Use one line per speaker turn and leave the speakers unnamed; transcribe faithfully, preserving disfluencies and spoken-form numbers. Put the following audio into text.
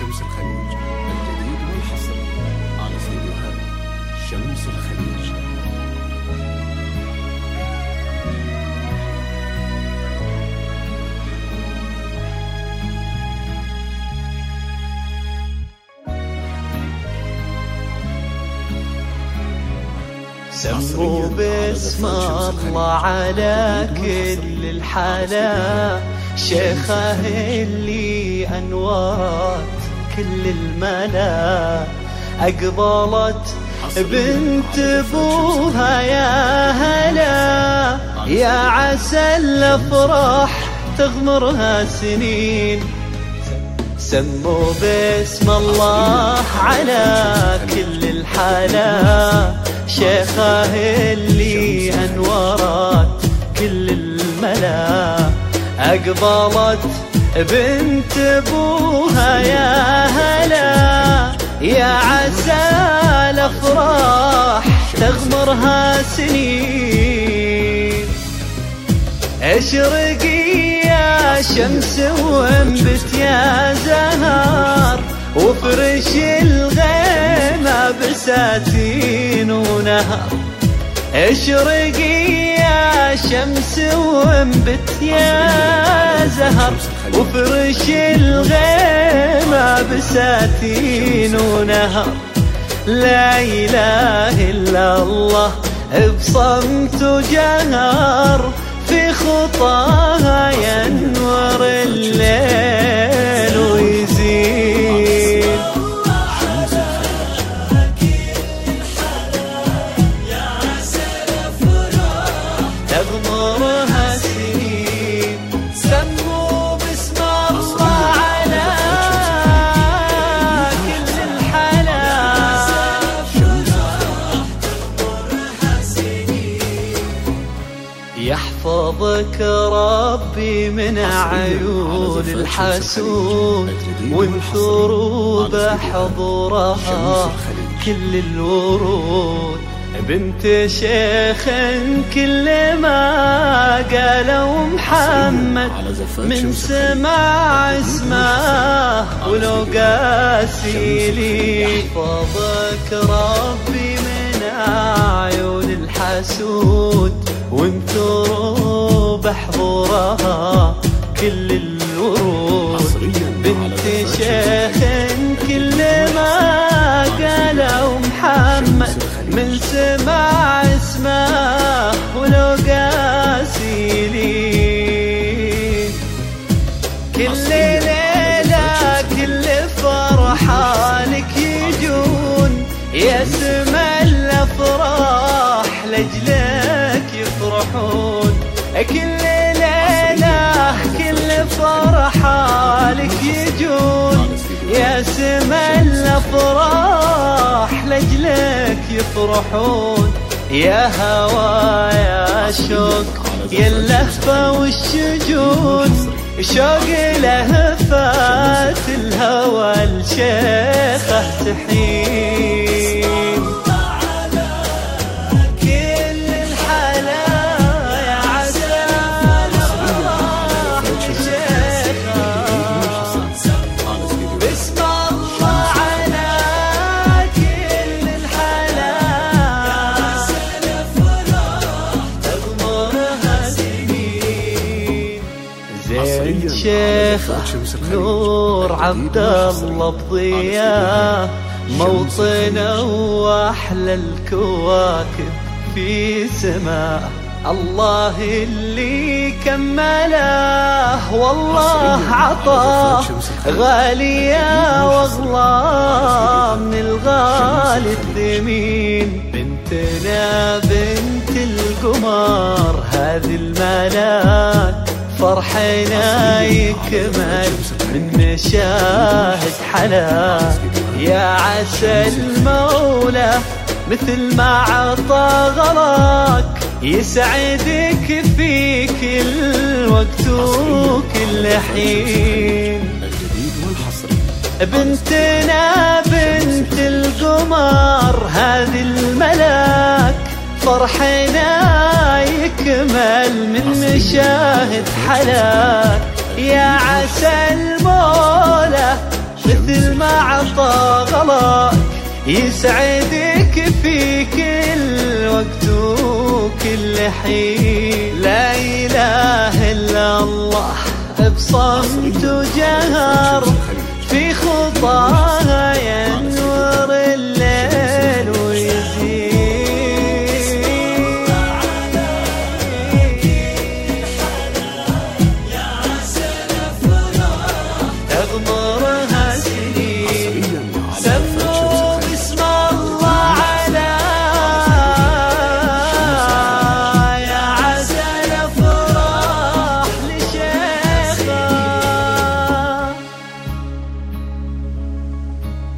شمس الخليج، الجديد والحصري على استديوهات شمس الخليج.
سموا باسم الله على كل الحلا، شيخه اللي أنورت كل الملا، أقبلت بنت ابوها يا هلا، يا عسى الافراح تغمرها سنين. سموا باسم الله على كل الحلا، شيخه اللي أنورت كل الملا، أقبلت بنت ابوها يا هلا، يا عسى الافراح تغمرها سنين. اشرقي يا شمس وانبت يا زهر، وفرش الغيمة بساتين ونهر. اشرقي يا شمس وانبت يا زهر، وفرش الغيمة بساتين ونهر. لا إله إلا الله بصمت وجهر، في خطاها ينور الليل ويزيد. تغمرها سنين. سموا باسم الله على كل الحلا، يحفظك ربي من عيون الحسود، وانثروا بحضورها كل الورود. بنت شيخ كل ما قالوا محمد، من سمع اسمه ولو قاسي لي. يحفظك ربي من عيون الحسود، وانثروا بحضورها كل الورود. بنت شيخ كل ما قالوا محمد، من سمع اسمه ولو قاسي لي. كل ليلة كل فرحة لك يجون، يا سما الافراح لجلك يفرحون. كل ليلة كل فرحة لك يجون، يا سما الافراح لجلك يفرحون. يا هوا يا شوق يا اللهفة والشجون، شوق لهفات الهوى الشيخة تحين. شيخ نور عبد الله بضياه، موطنه واحلى الكواكب في سماه. الله اللي كمله والله عطاه، غالية واغلى من الغالي الثمين. بنتنا بنت القمر هذه الملاك، فرحنا يكمل من مشاهد حلاك. يا عسى المولى مثل ما عطى غلاك، يسعدك في كل وقت وكل حين. بنتنا بنت القمر هذه الملاك، فرحنا يكمل من مشاهد حلاك. يا عسى المولى مثل ما عطى غلاك يسعدك في كل وقت وكل حين. لا إله إلا الله بصمت وجهر في خطاه